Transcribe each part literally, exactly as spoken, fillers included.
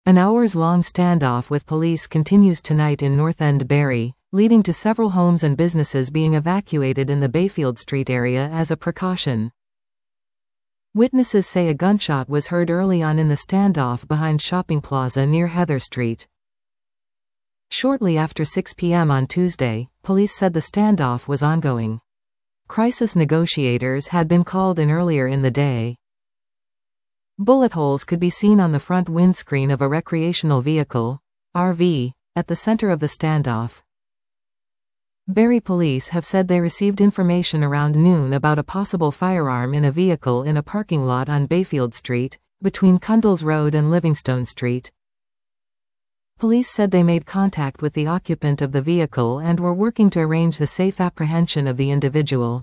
An hours-long standoff with police continues tonight in North End Bury, leading to several homes and businesses being evacuated in the Bayfield Street area as a precaution. Witnesses say a gunshot was heard early on in the standoff behind Shopping Plaza near Heather Street. Shortly after six p m on Tuesday, police said the standoff was ongoing. Crisis negotiators had been called in earlier in the day. Bullet holes could be seen on the front windscreen of a recreational vehicle, R V, at the center of the standoff. Bury police have said they received information around noon about a possible firearm in a vehicle in a parking lot on Bayfield Street, between Cundles Road and Livingstone Street. Police said they made contact with the occupant of the vehicle and were working to arrange the safe apprehension of the individual.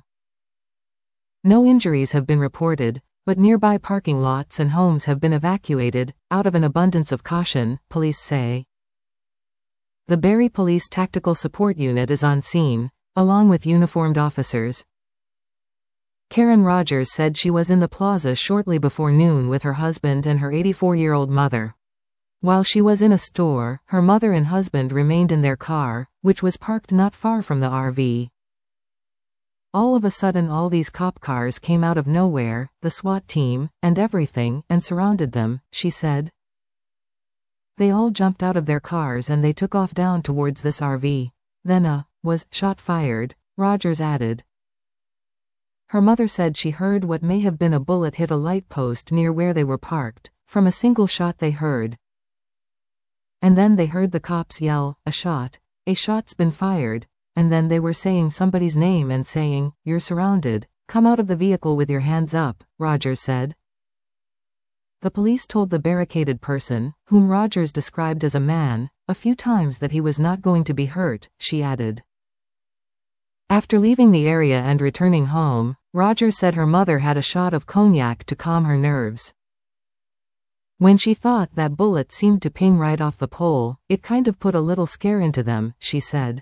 No injuries have been reported, but nearby parking lots and homes have been evacuated, out of an abundance of caution, police say. The Bury Police Tactical Support Unit is on scene, along with uniformed officers. Karen Rogers said she was in the plaza shortly before noon with her husband and her eighty-four-year-old mother. While she was in a store, her mother and husband remained in their car, which was parked not far from the R V. All of a sudden all these cop cars came out of nowhere, the SWAT team, and everything, and surrounded them, she said. They all jumped out of their cars and they took off down towards this R V. Then a, was, shot fired, Rogers added. Her mother said she heard what may have been a bullet hit a light post near where they were parked, from a single shot they heard. And then they heard the cops yell, a shot, a shot's been fired. And then they were saying somebody's name and saying, "You're surrounded, come out of the vehicle with your hands up," Rogers said. The police told the barricaded person, whom Rogers described as a man, a few times that he was not going to be hurt, she added. After leaving the area and returning home, Rogers said her mother had a shot of cognac to calm her nerves. When she thought that bullet seemed to ping right off the pole, it kind of put a little scare into them, she said.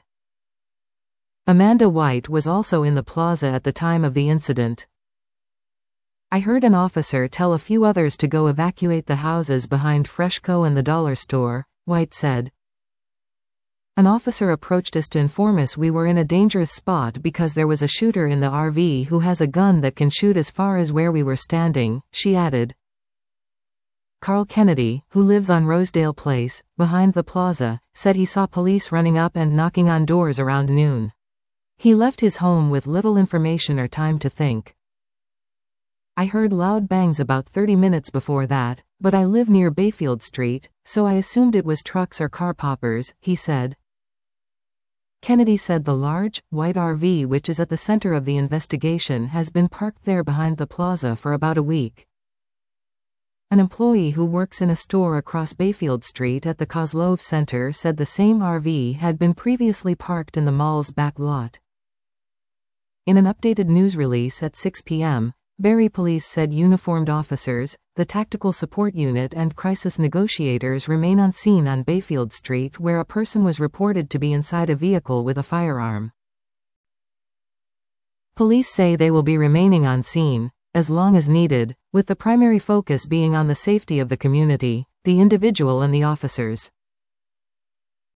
Amanda White was also in the plaza at the time of the incident. I heard an officer tell a few others to go evacuate the houses behind Freshco and the dollar store, White said. An officer approached us to inform us we were in a dangerous spot because there was a shooter in the R V who has a gun that can shoot as far as where we were standing, she added. Carl Kennedy, who lives on Rosedale Place, behind the plaza, said he saw police running up and knocking on doors around noon. He left his home with little information or time to think. I heard loud bangs about thirty minutes before that, but I live near Bayfield Street, so I assumed it was trucks or car poppers, he said. Kennedy said the large, white R V which is at the center of the investigation has been parked there behind the plaza for about a week. An employee who works in a store across Bayfield Street at the Kozlov Center said the same R V had been previously parked in the mall's back lot. In an updated news release at six p m, Bury Police said uniformed officers, the Tactical Support Unit and crisis negotiators remain on scene on Bayfield Street where a person was reported to be inside a vehicle with a firearm. Police say they will be remaining on scene, as long as needed, with the primary focus being on the safety of the community, the individual and the officers.